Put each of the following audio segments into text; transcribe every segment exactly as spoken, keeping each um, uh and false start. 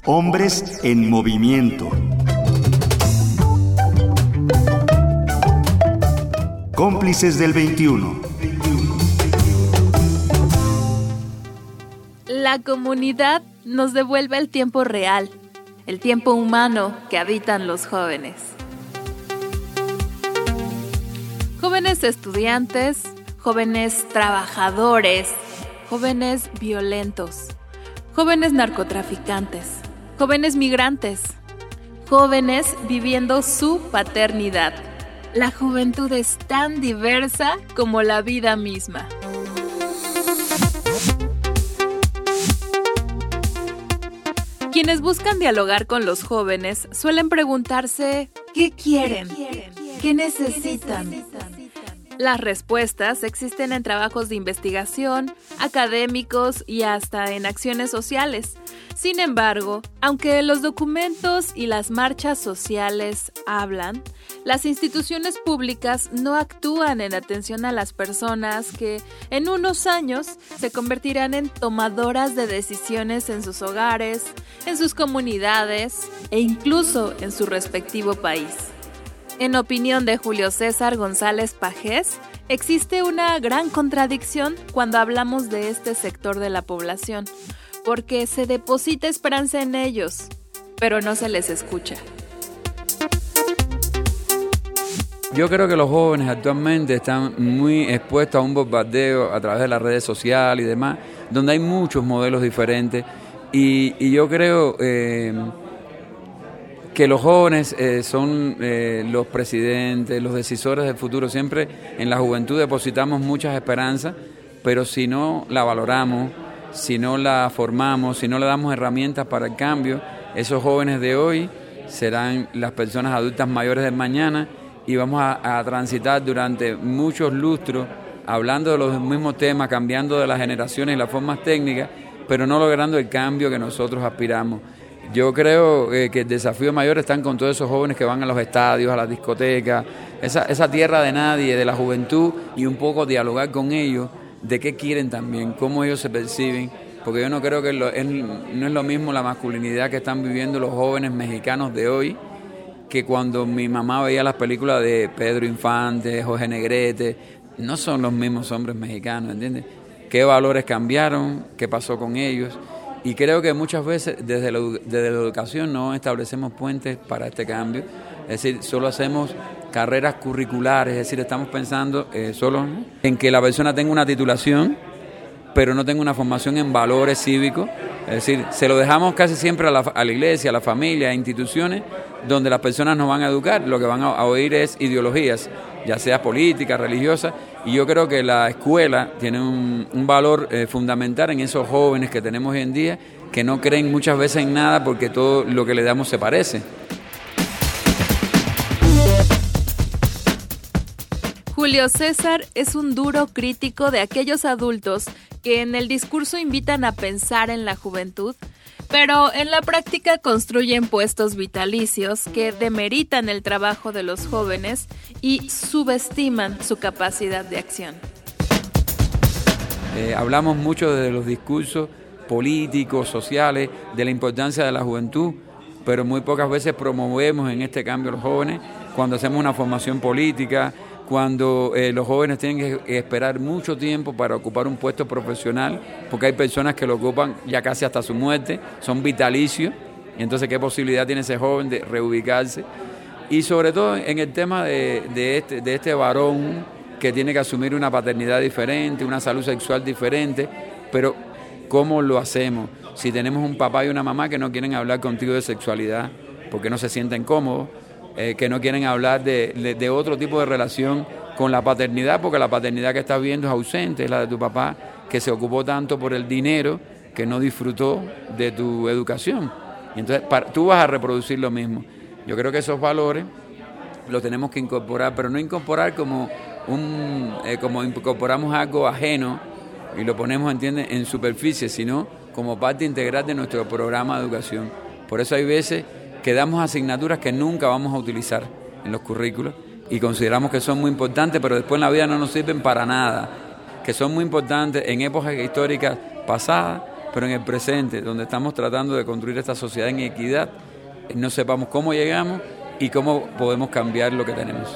Hombres en movimiento. Cómplices del veintiuno. La comunidad nos devuelve el tiempo real, el tiempo humano que habitan los jóvenes. Jóvenes estudiantes, jóvenes trabajadores, jóvenes violentos, jóvenes narcotraficantes, jóvenes migrantes, jóvenes viviendo su paternidad. La juventud es tan diversa como la vida misma. Quienes buscan dialogar con los jóvenes suelen preguntarse ¿qué quieren? ¿Qué necesitan? Las respuestas existen en trabajos de investigación, académicos y hasta en acciones sociales. Sin embargo, aunque los documentos y las marchas sociales hablan, las instituciones públicas no actúan en atención a las personas que en unos años se convertirán en tomadoras de decisiones en sus hogares, en sus comunidades e incluso en su respectivo país. En opinión de Julio César González Pagés, existe una gran contradicción cuando hablamos de este sector de la población, porque se deposita esperanza en ellos, pero no se les escucha. Yo creo que los jóvenes actualmente están muy expuestos a un bombardeo a través de las redes sociales y demás, donde hay muchos modelos diferentes, y, y yo creo eh, que los jóvenes eh, son eh, los presidentes, los decisores del futuro. Siempre en la juventud depositamos muchas esperanzas, pero si no la valoramos, si no la formamos, si no le damos herramientas para el cambio, esos jóvenes de hoy serán las personas adultas mayores del mañana, y vamos a, a transitar durante muchos lustros hablando de los mismos temas, cambiando de las generaciones y las formas técnicas, pero no logrando el cambio que nosotros aspiramos. Yo creo eh, que el desafío mayor está con todos esos jóvenes que van a los estadios, a las discotecas, esa, esa tierra de nadie, de la juventud, y un poco dialogar con ellos de qué quieren también, cómo ellos se perciben, porque yo no creo que lo, es, no es lo mismo la masculinidad que están viviendo los jóvenes mexicanos de hoy que cuando mi mamá veía las películas de Pedro Infante, Jorge Negrete. No son los mismos hombres mexicanos, ¿entiendes? ¿Qué valores cambiaron? ¿Qué pasó con ellos? Y creo que muchas veces desde la, desde la educación no establecemos puentes para este cambio. Es decir, solo hacemos carreras curriculares, es decir, estamos pensando eh, solo en que la persona tenga una titulación, pero no tenga una formación en valores cívicos. Es decir, se lo dejamos casi siempre a la, a la iglesia, a la familia, a instituciones donde las personas no van a educar, lo que van a, a oír es ideologías, ya sea políticas, religiosas, y yo creo que la escuela tiene un, un valor eh, fundamental en esos jóvenes que tenemos hoy en día, que no creen muchas veces en nada porque todo lo que le damos se parece. Julio César es un duro crítico de aquellos adultos que en el discurso invitan a pensar en la juventud, pero en la práctica construyen puestos vitalicios que demeritan el trabajo de los jóvenes y subestiman su capacidad de acción. Eh, hablamos mucho de los discursos políticos, sociales, de la importancia de la juventud, pero muy pocas veces promovemos en este cambio a los jóvenes cuando hacemos una formación política, cuando eh, los jóvenes tienen que esperar mucho tiempo para ocupar un puesto profesional, porque hay personas que lo ocupan ya casi hasta su muerte, son vitalicios, y entonces ¿qué posibilidad tiene ese joven de reubicarse? Y sobre todo en el tema de, de, este, de este varón que tiene que asumir una paternidad diferente, una salud sexual diferente, pero ¿cómo lo hacemos? Si tenemos un papá y una mamá que no quieren hablar contigo de sexualidad porque no se sienten cómodos, Eh, que no quieren hablar de, de, de otro tipo de relación con la paternidad, porque la paternidad que estás viendo es ausente, es la de tu papá, que se ocupó tanto por el dinero que no disfrutó de tu educación. Y entonces para, tú vas a reproducir lo mismo. Yo creo que esos valores los tenemos que incorporar, pero no incorporar como, un, eh, como incorporamos algo ajeno y lo ponemos, ¿entiendes?, en superficie, sino como parte integral de nuestro programa de educación. Por eso hay veces que damos asignaturas que nunca vamos a utilizar en los currículos y consideramos que son muy importantes, pero después en la vida no nos sirven para nada, que son muy importantes en épocas históricas pasadas, pero en el presente, donde estamos tratando de construir esta sociedad en equidad, no sepamos cómo llegamos y cómo podemos cambiar lo que tenemos.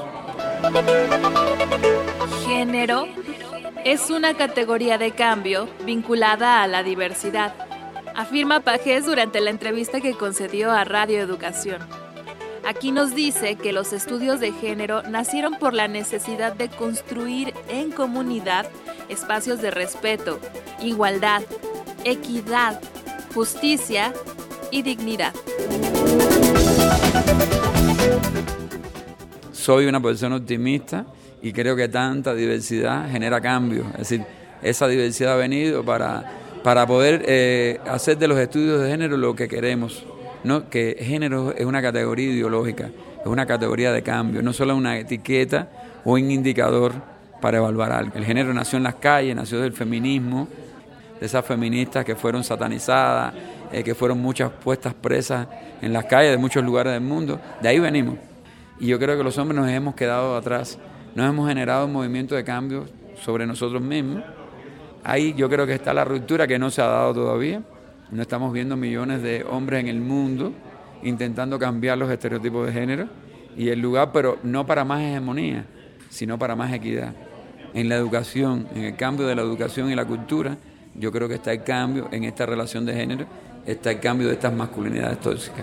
Género es una categoría de cambio vinculada a la diversidad, afirma Pagés durante la entrevista que concedió a Radio Educación. Aquí nos dice que los estudios de género nacieron por la necesidad de construir en comunidad espacios de respeto, igualdad, equidad, justicia y dignidad. Soy una persona optimista y creo que tanta diversidad genera cambio. Es decir, esa diversidad ha venido para, para poder eh, hacer de los estudios de género lo que queremos. No, que género es una categoría ideológica, es una categoría de cambio, no solo una etiqueta o un indicador para evaluar algo. El género nació en las calles, nació del feminismo, de esas feministas que fueron satanizadas, eh, que fueron muchas puestas presas en las calles de muchos lugares del mundo. De ahí venimos. Y yo creo que los hombres nos hemos quedado atrás, nos hemos generado un movimiento de cambio sobre nosotros mismos. Ahí yo creo que está la ruptura que no se ha dado todavía. No estamos viendo millones de hombres en el mundo intentando cambiar los estereotipos de género y el lugar, pero no para más hegemonía, sino para más equidad. En la educación, en el cambio de la educación y la cultura, yo creo que está el cambio en esta relación de género, está el cambio de estas masculinidades tóxicas.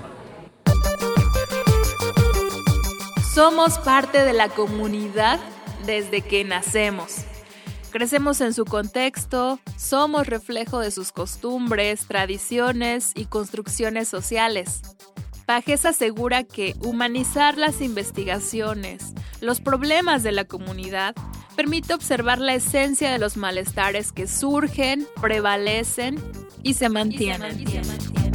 Somos parte de la comunidad desde que nacemos. Crecemos en su contexto, somos reflejo de sus costumbres, tradiciones y construcciones sociales. Pagés asegura que humanizar las investigaciones, los problemas de la comunidad, permite observar la esencia de los malestares que surgen, prevalecen y se mantienen. Y se mantienen.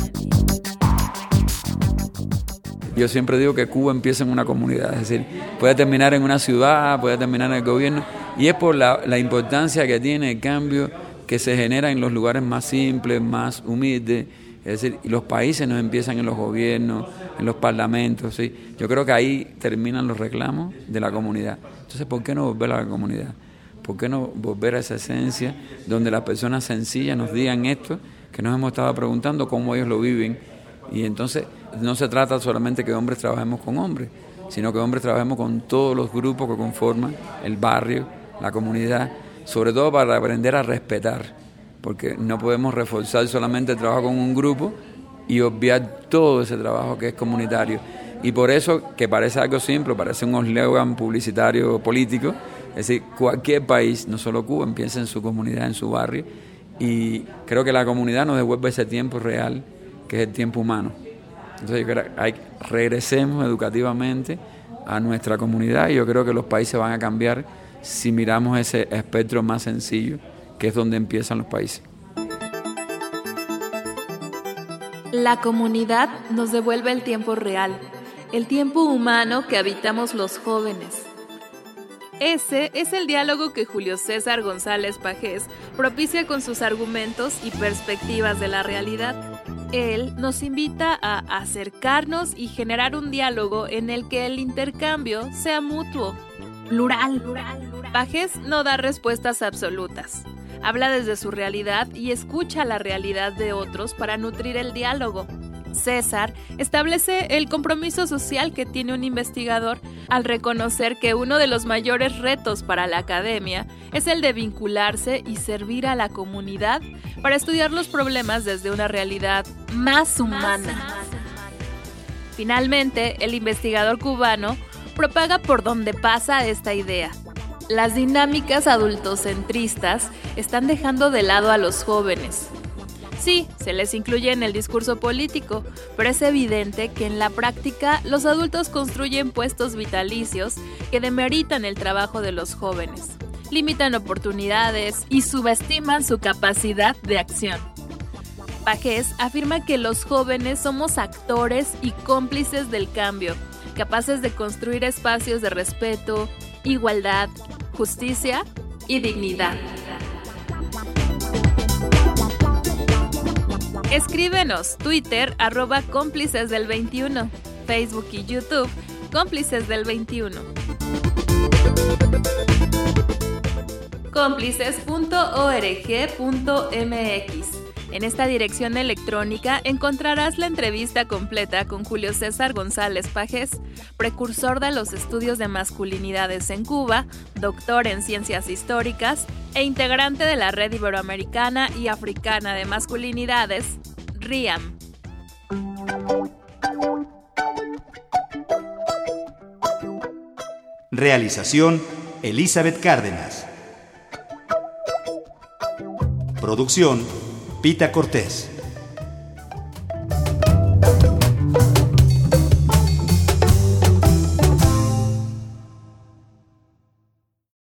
Yo siempre digo que Cuba empieza en una comunidad, es decir, puede terminar en una ciudad, puede terminar en el gobierno, y es por la, la importancia que tiene el cambio que se genera en los lugares más simples, más humildes, es decir, y los países no empiezan en los gobiernos, en los parlamentos, ¿sí? Yo creo que ahí terminan los reclamos de la comunidad. Entonces, ¿por qué no volver a la comunidad? ¿Por qué no volver a esa esencia donde las personas sencillas nos digan esto, que nos hemos estado preguntando cómo ellos lo viven? Y entonces no se trata solamente que hombres trabajemos con hombres, sino que hombres trabajemos con todos los grupos que conforman el barrio, la comunidad, sobre todo para aprender a respetar, porque no podemos reforzar solamente el trabajo con un grupo y obviar todo ese trabajo que es comunitario. Y por eso, que parece algo simple, parece un eslogan publicitario político, es decir, cualquier país, no solo Cuba, empieza en su comunidad, en su barrio, y creo que la comunidad nos devuelve ese tiempo real, que es el tiempo humano. Entonces yo creo que hay, regresemos educativamente a nuestra comunidad y yo creo que los países van a cambiar si miramos ese espectro más sencillo, que es donde empiezan los países. La comunidad nos devuelve el tiempo real, el tiempo humano que habitamos los jóvenes. Ese es el diálogo que Julio César González Pagés propicia con sus argumentos y perspectivas de la realidad. Él nos invita a acercarnos y generar un diálogo en el que el intercambio sea mutuo, plural. Pagés no da respuestas absolutas. Habla desde su realidad y escucha la realidad de otros para nutrir el diálogo. César establece el compromiso social que tiene un investigador al reconocer que uno de los mayores retos para la academia es el de vincularse y servir a la comunidad para estudiar los problemas desde una realidad más humana. Finalmente, el investigador cubano propaga por donde pasa esta idea. Las dinámicas adultocentristas están dejando de lado a los jóvenes. Sí, se les incluye en el discurso político, pero es evidente que en la práctica los adultos construyen puestos vitalicios que demeritan el trabajo de los jóvenes, limitan oportunidades y subestiman su capacidad de acción. Pagés afirma que los jóvenes somos actores y cómplices del cambio, capaces de construir espacios de respeto, igualdad, justicia y dignidad. Escríbenos, Twitter, arroba cómplices del veintiuno, Facebook y YouTube, cómplices del veintiuno. cómplices punto org punto m x, En esta dirección electrónica encontrarás la entrevista completa con Julio César González Pajés, precursor de los estudios de masculinidades en Cuba, doctor en ciencias históricas e integrante de la Red Iberoamericana y Africana de Masculinidades, RIAM. Realización: Elizabeth Cárdenas. Producción: Pita Cortés.